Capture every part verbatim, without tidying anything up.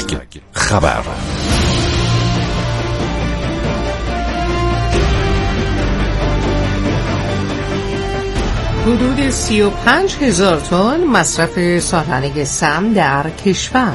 خبر. حدود سی و پنج هزار تن مصرف سالانه سم در کشور.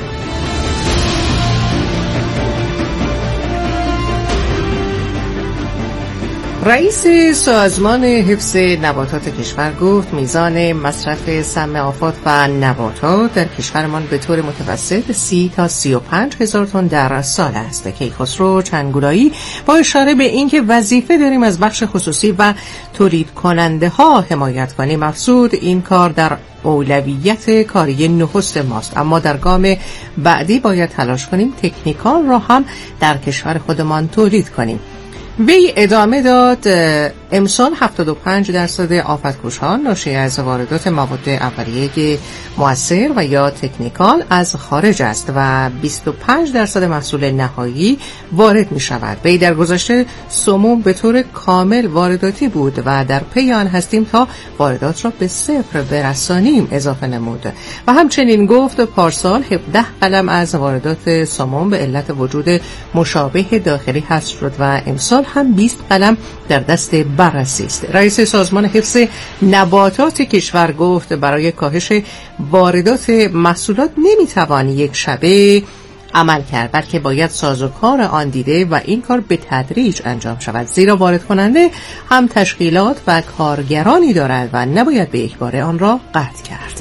رئیس سازمان حفظ نباتات کشور گفت میزان مصرف سم آفات و نباتات در کشورمان به طور متوسط سی تا سی و پنج هزار تن در سال است. کیخسرو چنگولایی با اشاره به اینکه وظیفه داریم از بخش خصوصی و تولید کننده ها حمایت کنیم افزود این کار در اولویت کاری نخست ماست، اما در گام بعدی باید تلاش کنیم تکنیکال را هم در کشور خودمان تولید کنیم. وی ادامه داد امسال هفتاد و پنج درصد آفت‌کش‌ها ناشی از واردات مواد اولیه مؤثر و یا تکنیکال از خارج است و بیست و پنج درصد محصول نهایی وارد می شود. وی در گذشته سموم به طور کامل وارداتی بود و در پی آن هستیم تا واردات را به صفر برسانیم اضافه نمود و همچنین گفت پارسال هفده قلم از واردات سموم به علت وجود مشابه داخلی حذف شد و امسال هم بیست قلم در دست بررسی است. رئیس سازمان حفظ نباتات کشور گفت برای کاهش واردات محصولات نمیتوان یک شبه عمل کرد، بلکه باید سازوکار آن دیده و این کار به تدریج انجام شود، زیرا وارد کننده هم تشکیلات و کارگرانی دارد و نباید به یک باره آن را قطع کرد.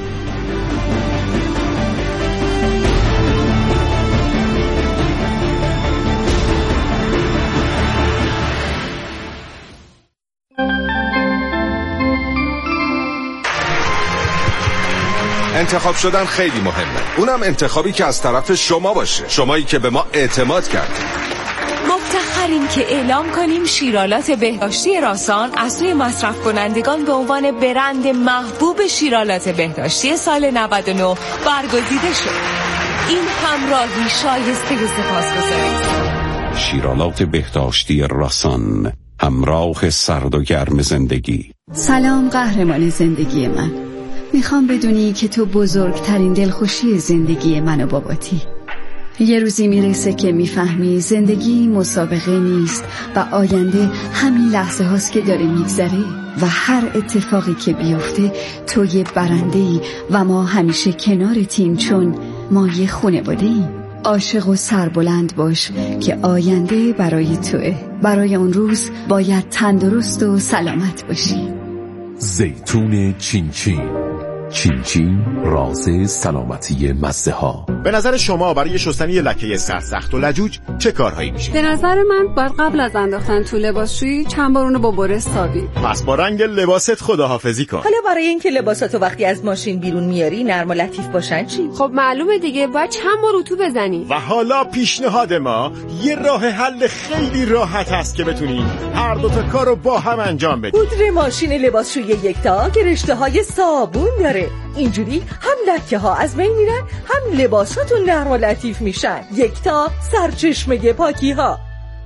انتخاب شدن خیلی مهمه، اونم انتخابی که از طرف شما باشه، شمایی که به ما اعتماد کردید. مفتخریم که اعلام کنیم شیرالات بهداشتی راسان از سوی مصرف کنندگان به عنوان برند محبوب شیرالات بهداشتی سال نود و نه برگزیده شد. این همراهی شایسته سپاسگزاری است. شیرالات بهداشتی راسان، همراه سرد و گرم زندگی. سلام قهرمان زندگی من، میخوام بدونی که تو بزرگترین دلخوشی زندگی من و باباتی. یه روزی میرسه که میفهمی زندگی مسابقه نیست و آینده همین لحظه هاست که داره میگذره و هر اتفاقی که بیفته تو یه برنده‌ای و ما همیشه کنارتیم چون ما یه خانواده ایم. عاشق و سربلند باش که آینده برای توه. برای اون روز باید تندرست و سلامت باشی. زیتون چین چین، چین چین راز سلامتی مزه ها. به نظر شما برای شستن یه لکه سرسخت و لجوج چه کارهایی میشه؟ به نظر من باید قبل از انداختن تو لباسشویی چند بار اونو با بره سابید. پس با رنگ لباست خداحافظی کن. حالا برای اینکه لباساتو وقتی از ماشین بیرون میاری نرم و لطیف باشن چی؟ خب معلومه دیگه، باید چند بار اتو بزنی. و حالا پیشنهاد ما یه راه حل خیلی راحت هست که بتونی هر دو تا کارو با هم انجام بدی. پودر ماشین لباسشویی یکتا که رشته‌های صابون داره. اینجوری هم لکه ها از بین میرن هم لباساتون نرم و لطیف میشن. یکتا سرچشمه پاکی ها.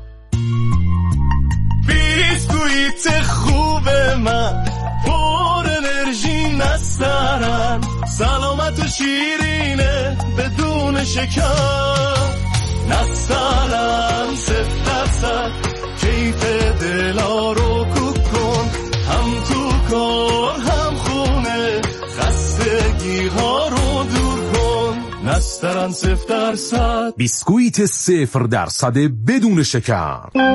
بیسکویت خوب من پر انرژی نسترن، سلامت و شیرینه بدون شکر، نسترن صفر درصد کیف دلا رو کوک کن، هم تو کار هم خونه خستگی ها رو دور کن، نسترن صفر درصد. بیسکویت صفر درصد بدون شکر.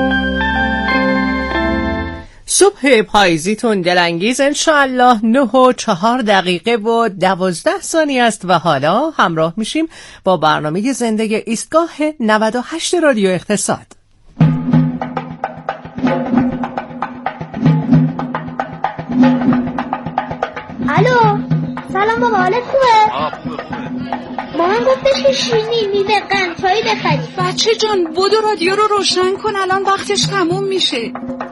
صبح پاییزیتون دلانگیز انشاءالله. نه و چهار دقیقه و دوازده ثانیه است و حالا همراه میشیم با برنامه زنده ایستگاه نود و هشت رادیو اقتصاد. الو سلام بابا، حالت خوبه؟ آه خوبه خوبه. مامان گفتش که شیرینی میوه قند چایی بخری. بچه جان بودو رادیو رو روشن کن، الان وقتش تموم میشه.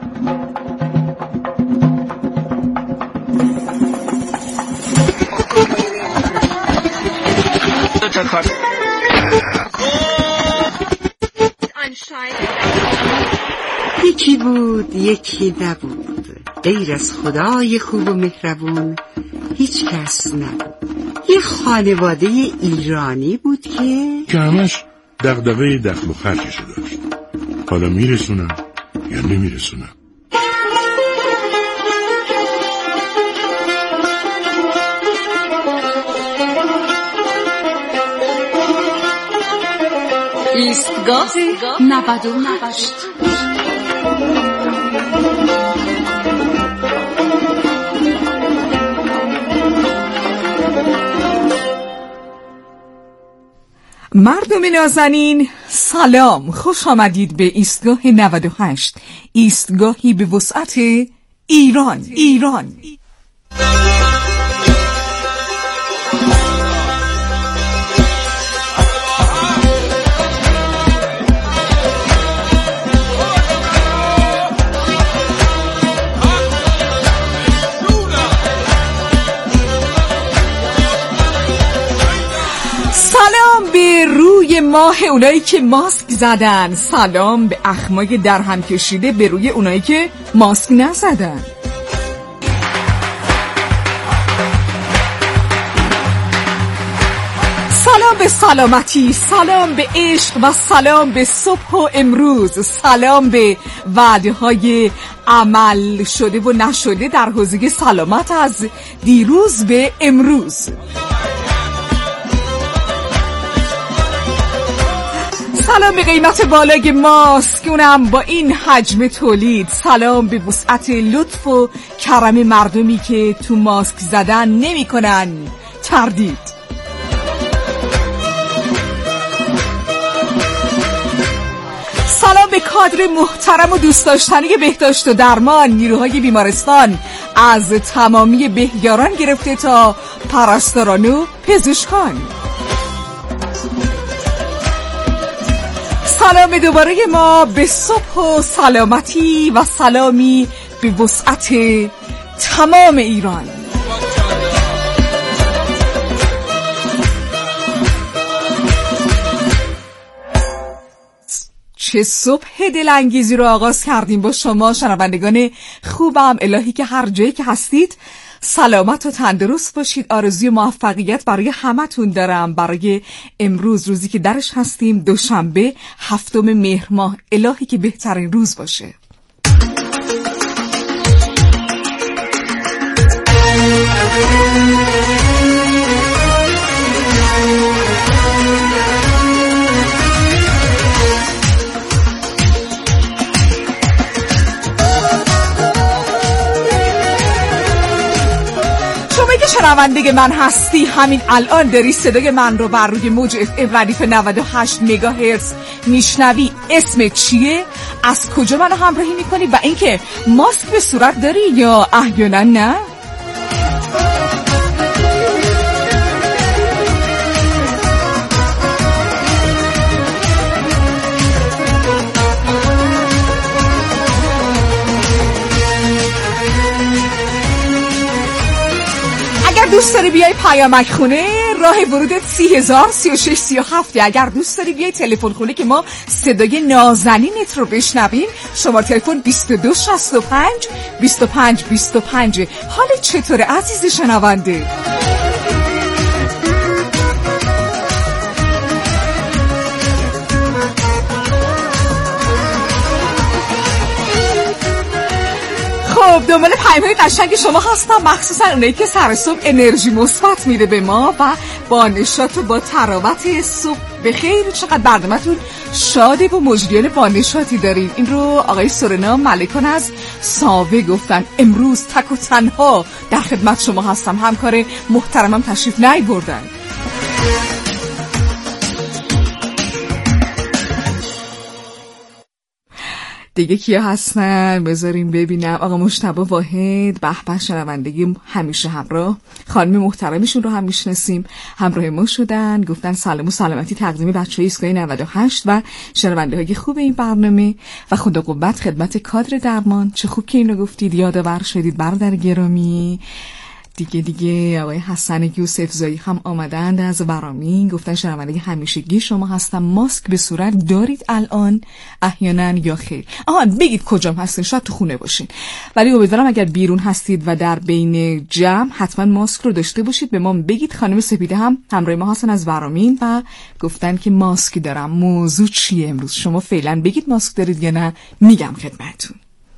یکی بود یکی نبود، غیر از خدای خوب و مهربون هیچ کس نبود. یه خانواده ایرانی بود که که همش دغدغه دخل و خرجشو داشت. حالا میرسونم یا نمیرسونم. ایستگاه نود و هشت. مردم نازنین سلام، خوش آمدید به ایستگاه نود و هشت، ایستگاهی به وسعت ایران ایران سلام به روی ماه اونایی که ماسک زدن، سلام به اخمای در هم کشیده به روی اونایی که ماسک نزدن. سلام به سلامتی، سلام به عشق و سلام به صبح و امروز، سلام به وعده های عمل شده و نشده در حوزه سلامت از دیروز به امروز. سلام به قیمت بالای ماسک، اونم با این حجم تولید. سلام به وسعت لطف و کرم مردمی که تو ماسک زدن نمی کنن تردید. سلام به کادر محترم و دوست داشتنی بهداشت و درمان، نیروهای بیمارستان از تمامی بهیاران گرفته تا پرستاران و پزشکان. سلام دوباره ما به صبح و سلامتی و سلامی به وسعت تمام ایران. چه صبح دلانگیزی رو آغاز کردیم با شما شنوندگان خوبم. الهی که هر جایی که هستید سلامت و تندرست باشید. آرزوی موفقیت برای همتون دارم برای امروز، روزی که درش هستیم، دوشنبه هفتم مهر ماه. الهی که بهترین روز باشه. شنونده من هستی، همین الان داری صدای من رو بر روی موج اف ام ردیف نود و هشت مگاهرتز میشنوی. اسمت چیه؟ از کجا منو همراهی میکنی؟ و اینکه ماسک به صورت داری یا احیانا نه؟ دوست داری بیای پیامک خونه، راه ورودت سی هزار سی و شش سی و هفت. اگر دوست داری بیای تلفن خونه که ما صدای نازنینت رو بشنویم، شماره تلفن بیست و دو شصت و پنج بیست و پنج بیست و پنج. حالت چطوره عزیز شنونده؟ خب دنبال پیام‌های قشنگ شما هستم، مخصوصا اونایی که سر صبح انرژی مثبت میده به ما و با نشاط و با تراوت صبح بخیر. چقدر برنامه‌تون شاده و مجریان با نشاطی دارین. این رو آقای سورنا ملکان از ساوه گفتن. امروز تک و تنها در خدمت شما هستم، همکار محترمم تشریف نیاوردن. دیگه کیا هستن بذاریم ببینم. آقا مجتبی واحد، به به، شنوندگی همیشه همراه. خانم محترمشون رو هم میشناسیم، همراه ما شدن، گفتن سلام و سلامتی تقدیم بچه‌های ایستگاه نود و هشت و شنونده‌های خوب این برنامه و خدا قوت خدمت کادر درمان. چه خوب که اینو گفتید، یادآور شدید برادر گرامی. دیگه دیگه آقای حسن یوسف زایی هم آمدند از ورامین، گفتن شنونده همیشگی شما هستم. ماسک به صورت دارید الان احیانا یا خیر؟ آها بگید کجا هستین، شاید تو خونه باشین، ولی امیدوارم اگر بیرون هستید و در بین جمع حتما ماسک رو داشته باشید. به ما بگید. خانم سپیده هم همراه ما هستن از ورامین و گفتن که ماسک دارم. موضوع چیه امروز؟ شما فعلا بگید ماسک دارید یا نه، میگم خدمتتون.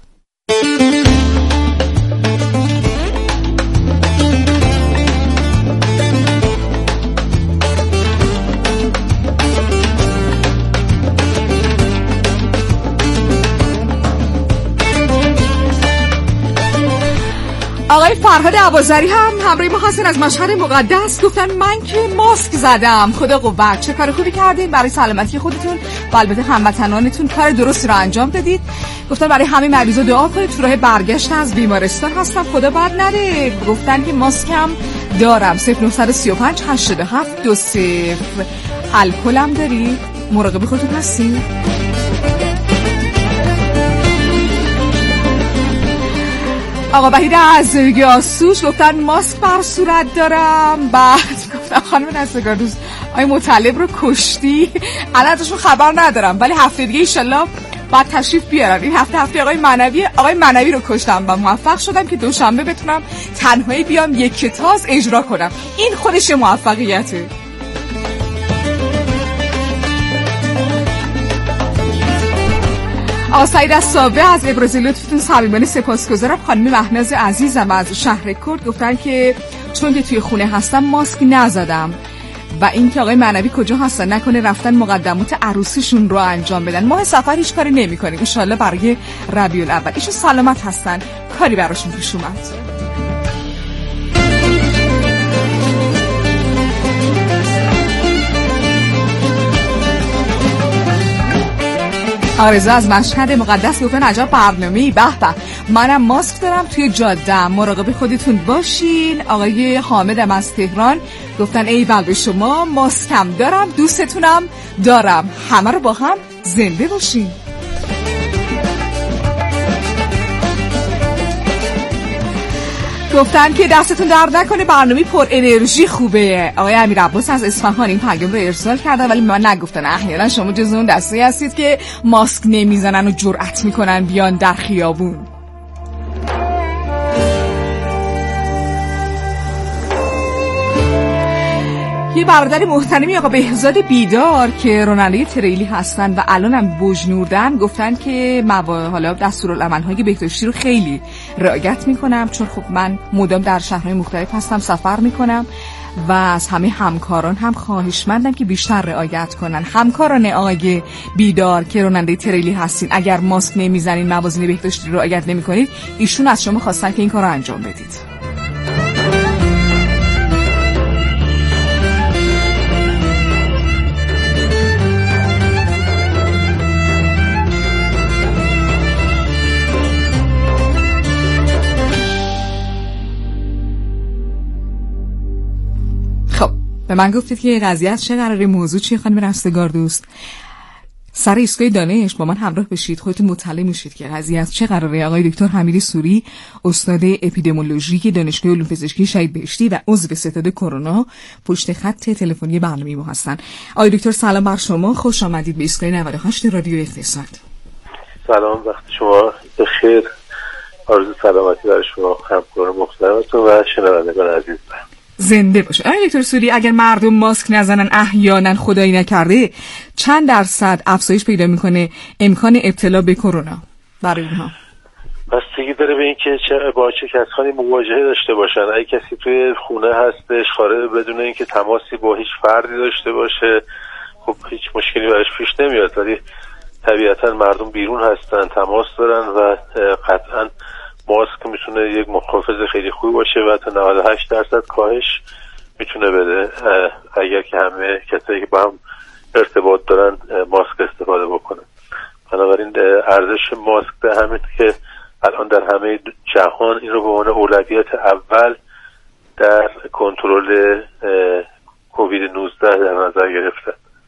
آقای فرهاد عبازری هم همراه ما هستن از مشهد مقدس، گفتن من که ماسک زدم، خدا قوت، چه کار خوبی کردین برای سلامتی خودتون و البته هموطنانتون، کار درستی رو انجام بدید. گفتن برای همه مریضا دعا کنید، تو راه برگشت از بیمارستان هستم، خدا بد نده. گفتن که ماسکم دارم. صفر نه سه پنج هشتاد و هفت دو صفر. الکلم دارید؟ مراقب خودتون هستین؟ آقا وحید از گیاسوش گفتن ماسک بر صورت دارم. بعد گفتن خانم نستگار دوست آقای مطلب رو کشتی، الان ازشون خبر ندارم ولی هفته دیگه ایشالله بعد تشریف بیارن. این هفته هفته آقای معنوی آقای معنوی رو کشتم و موفق شدم که دوشنبه بتونم تنهایی بیام یک تاز اجرا کنم. این خودش موفقیته. آقا سعید از صابه از ابراز لطفتون صمیمانه سپاسگزارم. خانم مهناز عزیزم از شهر کرد گفتن که چون که توی خونه هستم ماسک نزدم و اینکه آقای معنوی کجا هستن، نکنه رفتن مقدمات عروسیشون رو انجام بدن. ماه سفر هیچ کاری نمی کنیم ان شاءالله برای ربیع الاول ایشون سلامت هستن، کاری براشون پیش اومد. آرزو از مشهد مقدس گفتن عجب برنامه‌ای، به به. منم ماسک دارم توی جاده‌ام، مراقب خودتون باشین. آقای حامدم از تهران گفتن ایول به شما، ماسکم دارم، دوستتونم دارم، همه رو با هم زنده باشین. گفتن که دستتون درد نکنه، برنامه پر انرژی خوبه. آقای امیر عباس از اصفهان این پیام رو ارسال کردن ولی من نگفتن. احیانا شما جز اون دسته هستید که ماسک نمیزنن و جرأت میکنن بیان در خیابون. یه برادر محترمی آقا بهزاد بیدار که راننده تریلی هستن و الان هم بجنوردن گفتن که موا... حالا دستورالعمل‌های بهداشتی رو خیلی رعایت میکنم، چون خب من مدام در شهرهای مختلف هستم، سفر میکنم و از همه همکاران هم خواهشمندم که بیشتر رعایت کنن. همکاران آقای بیدار که راننده تریلی هستین، اگر ماسک نمیزنین، موازین بهداشتی رو رعایت نمیکنید، ایشون از شما خواستن که این کارو انجام بدید. به من گفتید که قضیه از چه قراره، موضوع چیه خانم رستگار دوست؟ سر ایستگاه دانش با من همراه بشید، خودتون مطلع میشید که قضیه از چه قراره. آقای دکتر حمید سوری استاد اپیدمیولوژی دانشگاه علوم پزشکی شهید بهشتی و عضو ستاد کرونا پشت خط تلفنی برنامه ما هستن. آقای دکتر سلام بر شما، خوش آمدید به ایستگاه نود و هشت رادیو اقتصاد. سلام، وقت شما بخیر. آرزو سلامتی برای شما، همکاران محترمتون و شنوندگان عزیز. زنده باشه. آقای دکتر سوری، اگر مردم ماسک نزنن احیانا خدایی نکرده چند درصد افزایش پیدا میکنه امکان ابتلا به کرونا برای اونها؟ بستگی داره به این که چه با چه کسانی مواجهه داشته باشن. اگه کسی توی خونه هستش خارج بدون اینکه تماسی با هیچ فردی داشته باشه، خب هیچ مشکلی براش پیش نمیاد، ولی طبیعتا مردم بیرون هستن، تماس دارن و قطعا ماسک میتونه یک محافظ خیلی خوبی باشه و تا نود و هشت درصد کاهش میتونه بده اگر که همه کسایی که با هم ارتباط دارن ماسک استفاده بکنن. بنابراین ارزش ماسک به همین که الان در همه جهان این رو به عنوان اولویت اول در کنترل کووید نوزده در نظر گرفتن.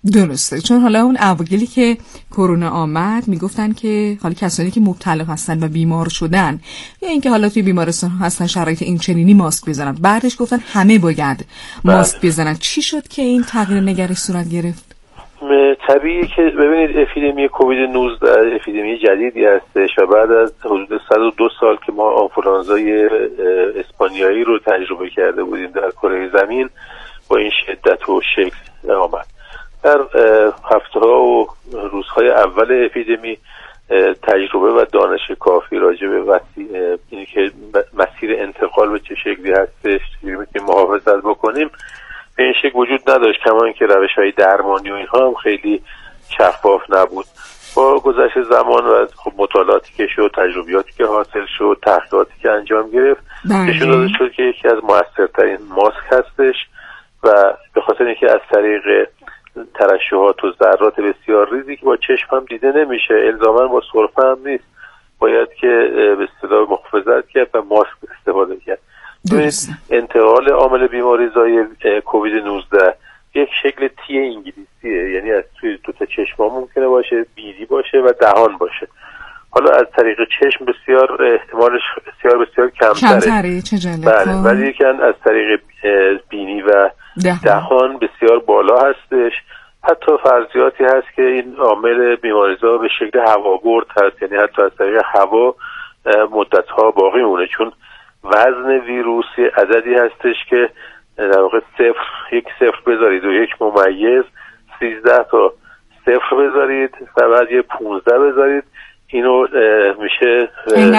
درسته، چون حالا اون اوایلی که کرونا آمد میگفتن که حالا کسانی که مبتلا هستن و بیمار شدن یا اینکه حالا توی بیمارستان هستن شرایط این چنینی ماسک بزنن، بعدش گفتن همه باید ماسک بزنن. چی شد که این تغییر نگرش صورت گرفت؟ طبیعی که ببینید اپیدمی کووید نوزده اپیدمی جدیدی هستش و بعد از حدود صد و دو سال که ما آنفولانزای اسپانیایی رو تجربه کرده بودیم در کره زمین با این شدت و شکل آمد. در هفته ها و روزهای اول اپیدمی تجربه و دانش کافی راجع به اینی که مسیر انتقال به چه شکلی هستش که محافظت بکنیم به این شکل وجود نداشت، کما اینکه روش‌های درمانی و اینها هم خیلی شفاف نبود. با گذشت زمان و خب مطالعاتی که شد، تجربیاتی که حاصل شد، تحقیقاتی که انجام گرفت، نشون داده شد که یکی از موثرترین ماسک هستش و به خاطر اینکه از طریق ترشحات و ذرات بسیار ریزی که با چشم هم دیده نمیشه، الزاما با سرفه هم نیست، باید که به اصطلاح محافظت کرد و ماسک استفاده کرد. انتقال عامل بیماری زای کووید نوزده یک شکل تی انگلیسیه، یعنی از توی دو تا چشم ممکنه باشه، بینی باشه و دهان باشه. حالا از طریق چشم بسیار احتمالش بسیار بسیار کمتره کمتره چه جالب. بله، ولی یکن از طریق بینی و دهان. دهان بسیار بالا هستش. حتی فرضیاتی هست که این عامل بیماریزا به شکل هوابرد هست، یعنی حتی از طریق هوا مدت‌ها باقی مونه، چون وزن ویروس عددی هستش که در واقع صفر یک صفر بذارید و یک ممیز سیزده تا صفر بذارید و بعد یه پونزده بذارید، اینو میشه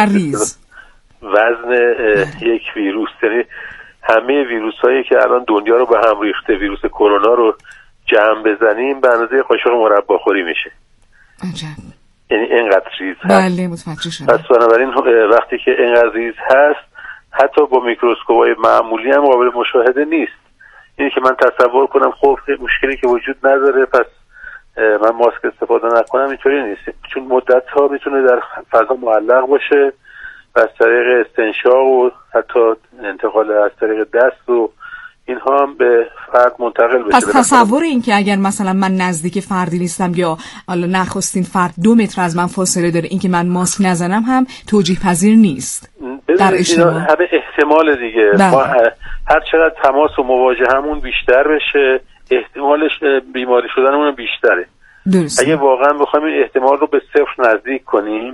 وزن یک ویروس. یعنی همه ویروس هایی که الان دنیا رو به هم ریخته، ویروس کرونا رو جمع بزنیم به اندازه قاشق مربا خوری میشه. عجب. یعنی اینقدر ریز هست. بله متوجه شدم. پس بنابراین وقتی که اینقدر ریز هست حتی با میکروسکوپ‌های معمولی هم قابل مشاهده نیست. اینی که من تصور کنم خب مشکلی که وجود نداره پس من ماسک استفاده نکنم، اینطوری نیست، چون مدت‌ها میتونه در فضا معلق باشه و از طریق استنشاق و حتی انتقال از طریق دست و اینها هم به فرد منتقل بشه. پس تصور این که اگر مثلا من نزدیک فردی نیستم یا حالا نخستین فرد دو متر از من فاصله داره، این که من ماسک نزنم هم توجیه پذیر نیست. در اینا همه احتمال دیگه، ما هر چقدر تماس و مواجهمون بیشتر بشه احتمالش بیماری شدنمون بیشتره. درست. اگه واقعا بخوایم این احتمال رو به صفر نزدیک کنیم،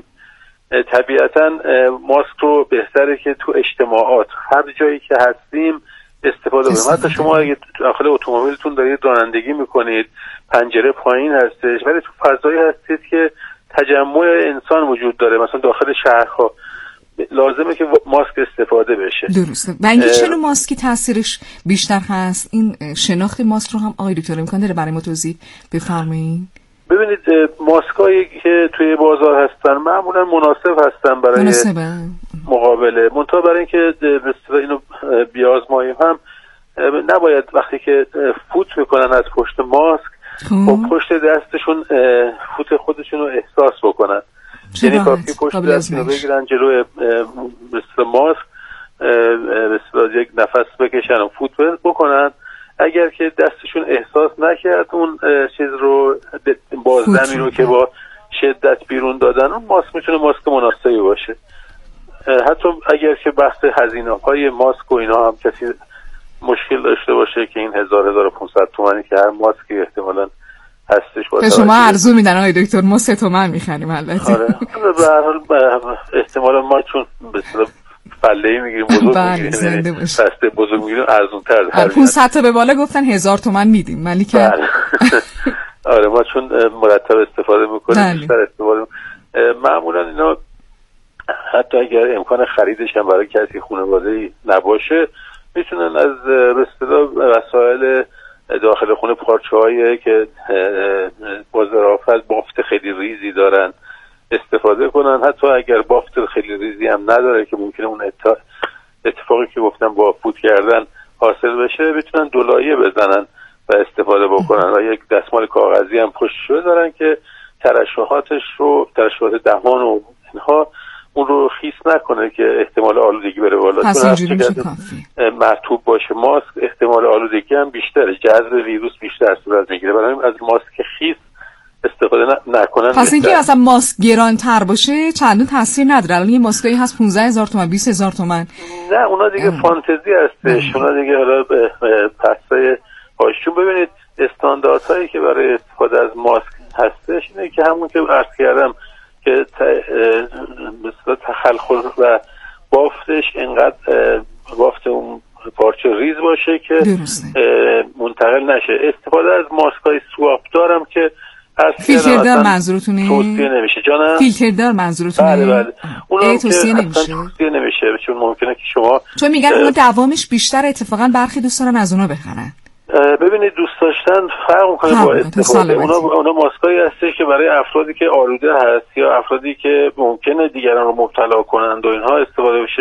طبیعتا ماسک رو بهتره که تو اجتماعات هر جایی که هستیم استفاده کنیم. حتی شما اگه داخل اتومبیلتون دارید رانندگی میکنید، پنجره پایین هستش ولی تو فضایی هستید که تجمع انسان وجود داره، مثلا داخل شهرها، لازمه که ماسک استفاده بشه. درسته. و اینکه چرا ماسکی تاثیرش بیشتر هست؟ این شناخت ماسک رو هم آقای دکتر امکان داره برای ما توضیح بفرمایید؟ ببینید ماسکایی که توی بازار هستن معمولا مناسب هستن برای مناسبه. مقابله، منتها برای اینکه به اصطلاح اینو بیازماییم هم نباید وقتی که فوت میکنن از پشت ماسک با پشت دستشون فوت خودشون رو احساس بکنن. یعنی کافی پشت دستشون رو بگیرن جلوی به اصطلاح ماسک، به اصطلاح یک نفس بکشن و فوت بکنن. اگر که دستشون احساس نکرد اون چیز رو، بازدمی رو که با شدت بیرون دادن، اون ماسک میتونه ماسک مناسبی باشه. حتی اگر که بحث هزینه های ماسک و اینا هم کسی مشکل داشته باشه که این هزار هزار و پونصد تومانی که هر ماسکی احتمالاً هستش باشه، شما ارزو میدن آقای دکتر، ما سه تومن میخریم البته. آره به هر حال احتمالاً ما چون به اصطلاح فله‌ای میگیریم بزرگ میگیریم، بسته بزرگ میگیریم ارزون‌تر در پانصد تا به بالا گفتن هزار تومن میدیم، ولی که آره ما چون مرتب استفاده میکنیم بیشتر استفاده معمولا اینا حتی اگر امکان خریدش هم برای کسی خانواده‌ای نباشه میتونن از به اصطلاح وسایل داخل خونه پارچه‌هایی که با ظرافت بافت خیلی ریزی دارن استفاده کنن. حتی اگر بافت خیلی ریزی هم نداره که ممکنه اون اتفاقی که گفتم با فوت کردن حاصل بشه، میتونن دولایه بزنن و استفاده بکنن و یک دستمال کاغذی هم پشتش بذارن که ترشحاتش رو، ترشحات دهان و اینها اون رو خیس نکنه که احتمال آلودگی بره بالا. پس اینجوری میشه کافی. مرطوب باشه ماسک احتمال آلودگی هم بیشتره، جذب ویروس بیشتر صورت میگیره. برای همین از ماسک خیس استفاده نکنن. پس اینکه مثلا ماسک گرانتر باشه چندون تاثیر نداره. الان یه ماسکایی هست پانزده هزار تومان بیست هزار تومان. نه اونا دیگه ام. فانتزی هستش. اونا دیگه حالا پسای هاشون ببینید استانداردهایی که برای استفاده از ماسک هستش اینه که همون که عرض کردم که مثلا تخلخل و بافتش انقدر بافت اون پارچه ریز باشه که منتقل نشه. استفاده از ماسکای سواب دارم که فیلتر دار منظورتونه؟ توصیه نمیشه. جانم فیلتر دار منظورتونه؟ بله بله. اون توصیه نمیشه. توصیه نمیشه چون ممکنه که شما چون میگن اون دوامش بیشتر، اتفاقا برخی دوست دارن از اونا بخرن. ببینید دوست داشتن فرق میکنه با استفاده. اونا اونا ماسکایی هستش که برای افرادی که آلوده هست یا افرادی که ممکنه دیگران رو مبتلا کنند و اینها استفاده بشه.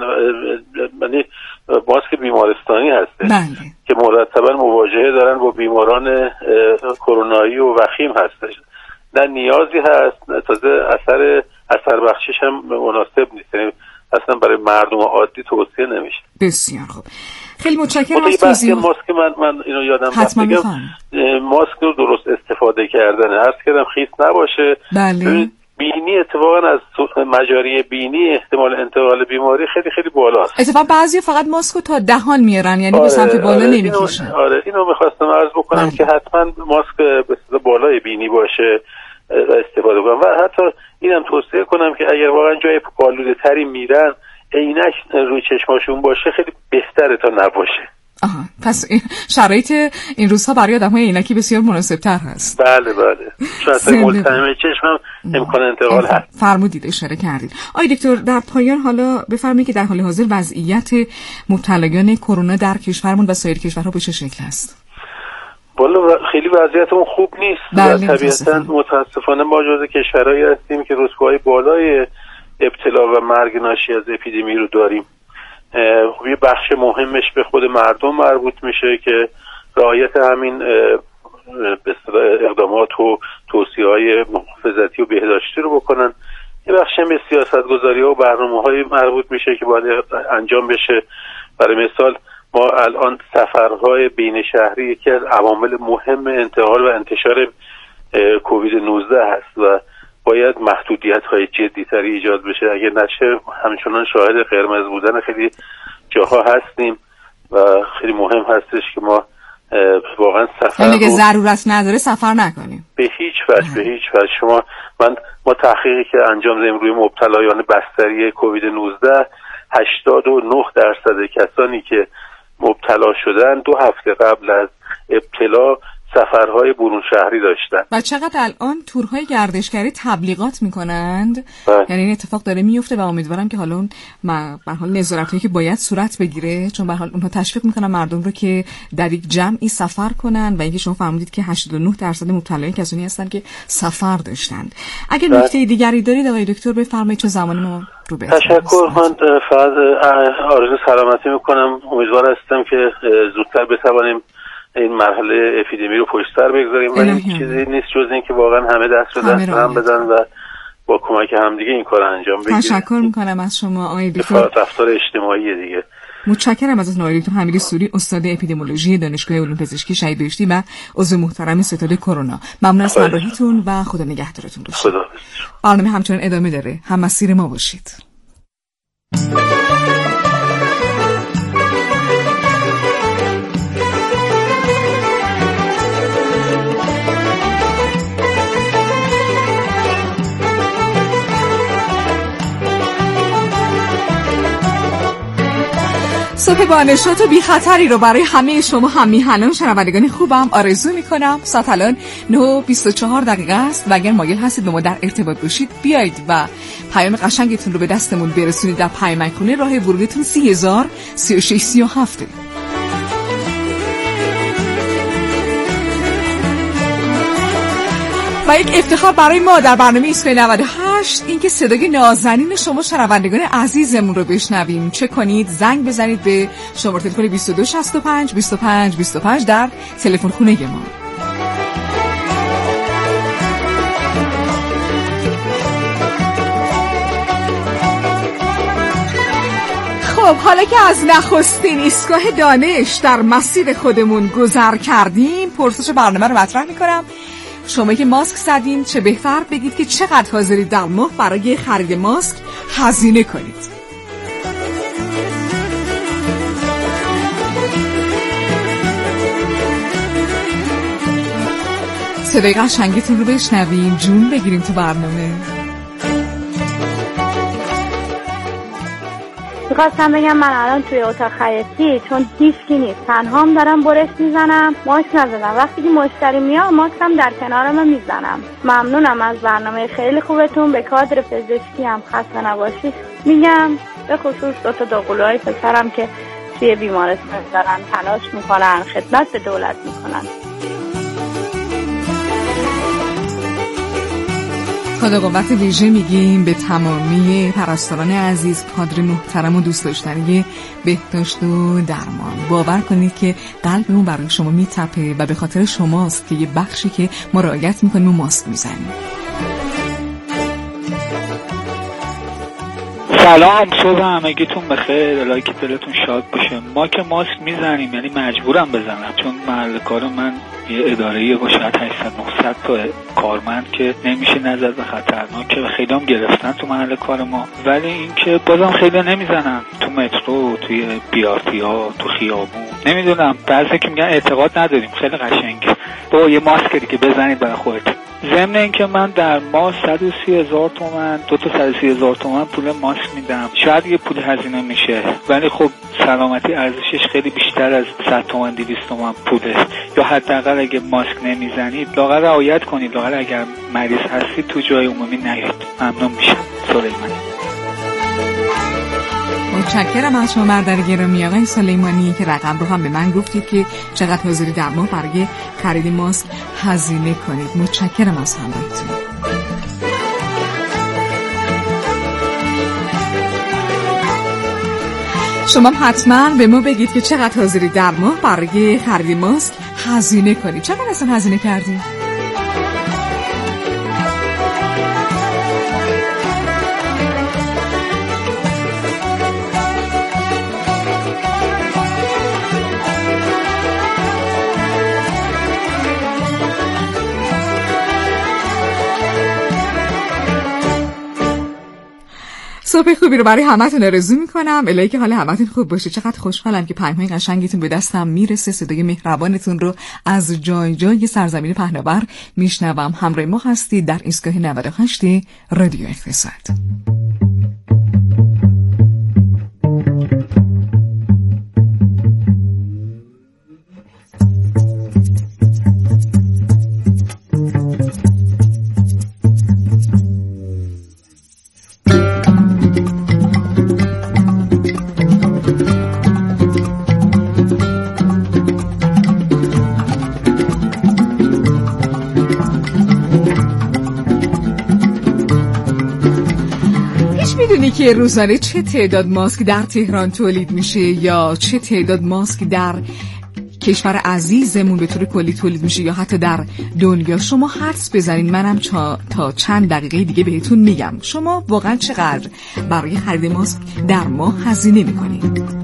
یعنی ماسک بیمارستانی هستش که مرتبا مواجهه دارن با بیماران کرونایی و وخیم هستش. نه نیازی هست، تازه اثر اثر بخشش هم مناسب نیست، یعنی اصلا برای مردم عادی توصیه نمیشه. بسیار خوب، خیلی متشکرم از توضیح. ماسک من من اینو یادم رفت بگم، ماسک رو درست استفاده کردن، عرض کردم خیس نباشه. بله. بینی اتفاقا از مجاری بینی احتمال انتقال بیماری خیلی خیلی بالاست. اتفاقا بعضی فقط ماسکو تا دهان میارن، یعنی آره، به سمت بالا آره، نمیکشن. آره اینو میخواستم عرض بکنم بله. که حتما ماسک به بالای بینی باشه استفاده کنم و حتی اینم توصیه کنم که اگر واقعا جای آلوده تری میرن عینک روی چشماشون باشه خیلی بهتره تا نباشه. آها، پس این شرایط این روزها برای آدم‌های عینکی بسیار مناسب‌تر هست. بله بله. چون اصلا ملتهب چشم هم امکان انتقال هست. فرمودید، اشاره کردید. آقای دکتر در پایان حالا بفرمایید که در حال حاضر وضعیت مبتلایان کرونا در کشورمون و سایر کشورها به چه شکل است؟ والا خیلی وضعیتمون خوب نیست. بله طبیعتاً متاسفانه ما جزو کشورهایی هستیم که رتبه‌های بالای ابتلا و مرگ ناشی از اپیدمی رو داریم. خب یه بخش مهمش به خود مردم مربوط میشه که رعایت همین به اصطلاح اقدامات و توصیه‌های محافظتی و بهداشتی رو بکنن. یه بخش هم به سیاست‌گذاری‌ها و برنامه‌های مربوط میشه که باید انجام بشه. برای مثال ما الان سفرهای بین شهری یکی از عوامل مهم انتقال و انتشار کووید نوزده هست و باید محدودیت‌های جدی‌تری ایجاد بشه. اگه نشه همچنان شاهد قرمز بودن خیلی جاها هستیم و خیلی مهم هستش که ما واقعا سفر یعنی اگه ضرورت نداره سفر نکنیم. به هیچ وجه به هیچ وجه. شما من ما تحقیقی که انجام دادیم روی مبتلایان بستری کووید نوزده هشتاد و نه درصد کسانی که مبتلا شدن دو هفته قبل از ابتلا سفرهای برون شهری داشتن. و چقدر الان تورهای گردشگری تبلیغات میکنند، بله. یعنی این اتفاق داره میفته و امیدوارم که حالا اون به حال نظارتایی که باید صورت بگیره، چون به حال اونها تشویق میکنن مردم رو که در یک جمعی سفر کنن و اینکه شما فرمودید که هشتاد و نه درصد مبتلایان کسانی هستن که سفر داشتند. اگر نکته دیگری دارید آقای دکتر بفرمایید، چون زمان ما رو به تشکر. من فقط آرزو سلامتی میکنم. امیدوار هستم که زودتر بتوانیم این مرحله اپیدمی رو پشت سر بگذاریم و این چیزی نیست جز این که واقعا همه دست رو دست هم بدن و با کمک همدیگه این کار انجام بگیریم. تشکر میکنم از شما آقای دکتر. رفتار اجتماعی دیگه. متشکرم از آقای دکتر حمید سوری، استاد اپیدمیولوژی دانشگاه علوم پزشکی شهید بهشتی و عضو محترم ستاد کرونا. ممنون از همراهیتون و خدا نگهدارتون باشه. خدا. برنامه همچنان ادامه داره. هم مسیر ما باشید. صبح با نشاط و بی خطری رو برای همه شما هم میهنان شنوندگان خوبم آرزو میکنم. ساعت الان نه و بیست و چهار دقیقه است و اگر مایل هستید به ما در ارتباط باشید بیایید و پیام قشنگتون رو به دستمون برسونید. در پیام خونه راه ورودتون سی هزار سی و شش سی و هفت. و یک افتخار برای ما در برنامه ایستگاه نود و هشت اینکه صدای نازنین شما شنوندگان عزیزمون رو بشنویم. چه کنید؟ زنگ بزنید به شماره تلفن بیست و دو شصت و پنج بیست و پنج بیست و پنج در تلفن خونه ما. خب حالا که از نخستین ایستگاه دانش در مسیر خودمون گذر کردیم، پرسش برنامه رو مطرح میکنم. شما که ماسک زدین چه بهتر بگید که چقدر حاضرید در ماه برای خرید ماسک هزینه کنید. صدای قشنگتون رو بشنویم، جون بگیریم تو برنامه. میخواستم بگم من الان توی اتاق خیاطی چون هیچکی نیست تنهام دارم برش میزنم، ماسک نزدم. وقتی که مشتری میاد ماسکم در کنارم میزنم. ممنونم از برنامه خیلی خوبتون. به کادر پزشکی هم خسته نباشید میگم، به خصوص دو تا دوقلوهای پسرم که توی بیمارستان دارن تلاش میکنن، خدمت به دولت میکنن. خدا قوت ویژه میگیم به تمامی پرستاران عزیز، کادر محترم و دوست داشتنی بهداشت و درمان. باور کنید که قلبمون برای شما میتپه و به خاطر شماست که یه بخشی که ما رعایت میکنیم و ماسک میزنیم. سلام، صبح همگیتون بخیر، الهی که دلتون شاد باشه. ما که ماسک میزنیم، یعنی مجبورم بزنم، چون محل کار من یه اداره‌ای با شاید هشتصد نهصد تا کارمند که نمیشه نظر و خطرناکه، خیلی هم گرفتن تو محل کار ما. ولی این که بازم خیلی نمیزنن تو مترو، توی بیارتی ها، تو خیابون، نمیدونم، بعضی که میگن اعتقاد نداریم. خیلی قشنگه با یه ماسکی که بزنید برای خودتون. ضمن اینکه من در ماه صد و سی هزار تومان دو تا صد و سی هزار تومان پول ماسک میدم. شاید یه پول هزینه میشه، ولی خب سلامتی ارزشش خیلی بیشتر از صد تومان دویست تومان پوله. یا حداقل اگه ماسک نمیزنید لااقل رعایت کنید، لااقل اگر مریض هستید تو جای عمومی نیاید. ممنون میشم. سلیمانی. متشکرم از شما مردر گرامی آقای سلیمانی که رقم رو هم به من گفتید که چقدر حاضری در ماه برای خرید ماسک هزینه کنید. متشکرم از همراهیتون. شما حتما به ما بگید که چقدر حاضری در ماه برای خرید ماسک هزینه کنید. چقدر اصلا هزینه کردید؟ صبح خوبی رو برای همتون آرزو میکنم. الهی که حال همتون خوب باشه. چقدر خوشحالم که پیام‌های قشنگتون به دستم میرسه. صدای مهربانتون رو از جای جای سرزمین پهناور میشنوم. همراه ما هستید در ایستگاه نود و هشت رادیو اقتصاد. که روزانه چه تعداد ماسک در تهران تولید میشه یا چه تعداد ماسک در کشور عزیزمون به طور کلی تولید میشه یا حتی در دنیا؟ شما حدس بزنین، منم تا چند دقیقه دیگه بهتون میگم. شما واقعا چقدر برای خرید ماسک در ماه هزینه میکنید؟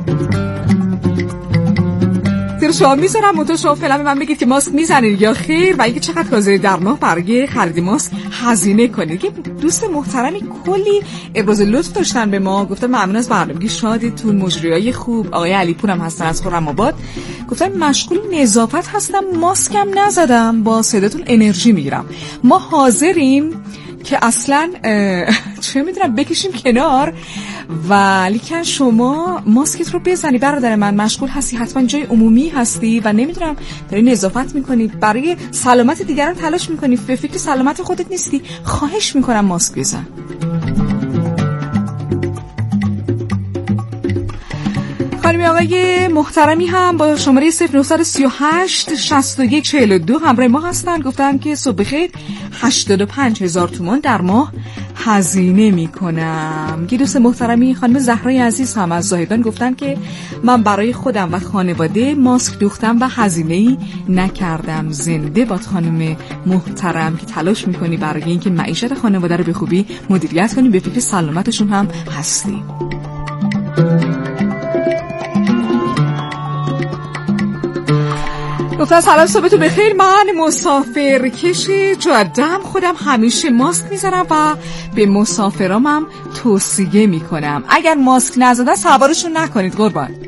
زیر سوال میذارم منتها شما فعلا به من بگید که ماسک میزنید یا خیر و اینکه چقدر حاضرید در ماه برای خرید ماسک هزینه کنید. که دوست محترمی کلی ابراز لطف داشتن به ما، گفتن ممنون از برنامه‌ی شادتون، مجریای خوب. آقای علیپور هم هستن از خرم آباد، گفتن مشغول نظافت هستم، ماسکم نزدم، با صداتون انرژی میگیرم. ما حاضریم که اصلا چه میدونم بکشیم کنار، ولی که شما ماسکت رو بزنی. برادر من مشغول هستی، حتما جای عمومی هستی و نمیدونم داری نظافت میکنی، برای سلامت دیگران تلاش میکنی، به فکر سلامت خودت نیستی. خواهش میکنم ماسک بزن. خانمی آقای محترمی هم با شماره صفر نه سه هشت شصت و یک چهل و دو همراه ما هستن. گفتن که صبح بخیر، هشتاد و پنج هزار تومان در ماه هزینه میکنم. یه دوست محترمی خانم زهرای عزیز هم از زاهدان گفتن که من برای خودم و خانواده ماسک دوختم و هزینه‌ای نکردم. زنده باد خانم محترم که تلاش میکنی برای اینکه معیشت خانواده رو به خوبی مدیریت کنی، به فکر سلامتشون هم هستی. گفتن سلام صبحتون بخیر، من مسافر کش جاده‌ام، خودم همیشه ماسک میذارم و به مسافرامم توصیه میکنم اگر ماسک نزدن سوارشون نکنید قربان.